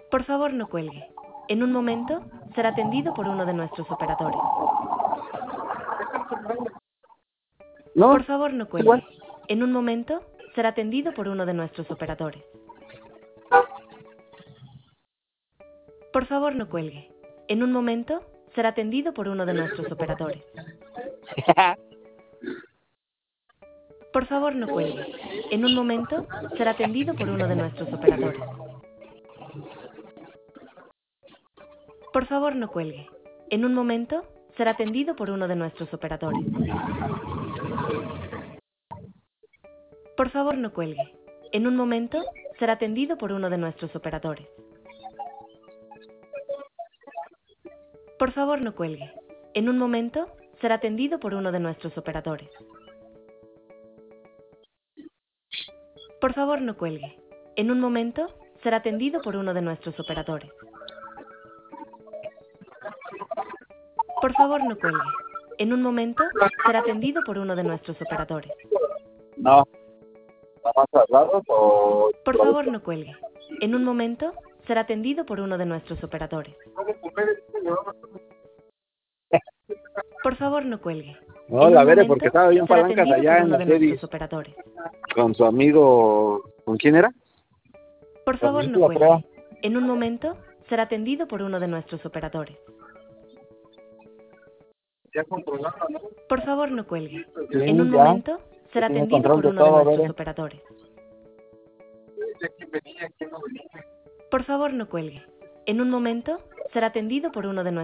Por favor, no cuelgue. En un momento, será atendido por uno de nuestros operadores. ¿No? Por favor, no cuelgue. En un momento, será atendido por uno de nuestros operadores. Por favor, no cuelgue. En un momento, será atendido por uno de nuestros operadores. Por favor, no cuelgue. En un momento, será atendido por uno de nuestros operadores. Por favor, no cuelgue. En un momento, será atendido por uno de nuestros operadores. Por favor, no cuelgue. En un momento, será atendido por uno de nuestros operadores. Por favor, no cuelgue. En un momento, será atendido por uno de nuestros operadores. Por favor, no cuelgue. En un momento, será atendido por uno de nuestros operadores. Por favor, no cuelgue. En un momento, será atendido por uno de nuestros operadores. No. ¿Está más cerrados o...? Por favor, no cuelgue. En un momento, será atendido por uno de nuestros operadores. Por favor, no cuelgue. No, En la un veré momento, porque estaba bien será palancas atendido allá por en uno la de serie nuestros operadores. con su amigo... ¿Con quién era? Por favor, no cuelgue. En un momento, será atendido por uno de nuestros operadores. Por favor, no cuelgue. En un momento, será Tiene atendido control por de uno de todo, nuestros Bere. operadores. Por favor, no cuelgue. En un momento, será atendido por uno de nuestros